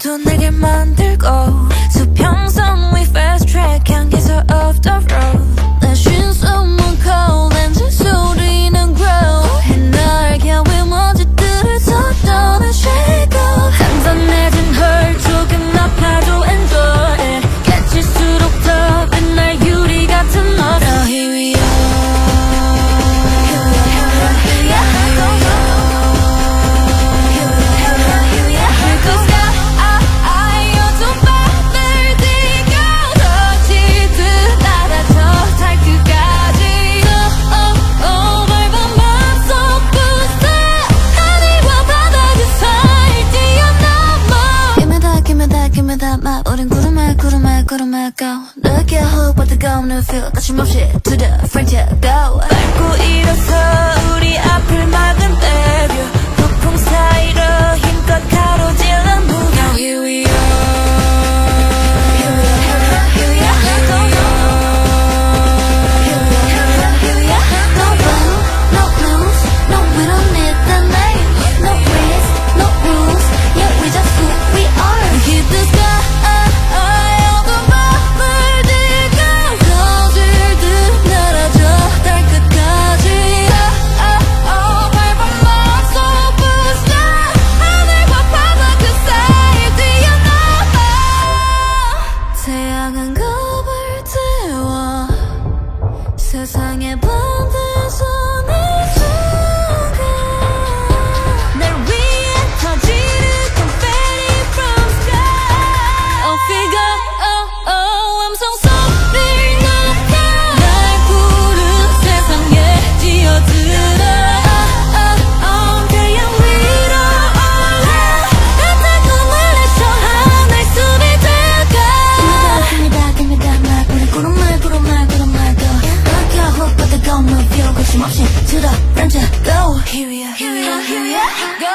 모두 내게 만들고 수평선 we fast track 향기서 off the road 내 신숨은 cold 엔진 소리는 grow 해날개 위 먼지들을 섞어내 shake up 잔잔해진 her 조금 높아도 enjoy it 깨질수록 더 빛날 유리 같은 love Now here we are 우린 구름에 go Look at hope but the go no feel 거침없이 to the frontier go 밟고 일어서 우리 앞을 막은 대류 폭풍 사이로 힘껏 가로질러 move Now here we are 태양은 겁을 태워 세상의 반대서 내 순간 날 위해 터지는 confetti from sky Oh figure oh oh 함성 소리를 높여 날 부른 세상에 지어들어 태양 위로 올라 내 꿈을 내줘 하늘 숲이 될까 거침없이 to the front go Here we are, here we are, here we are, go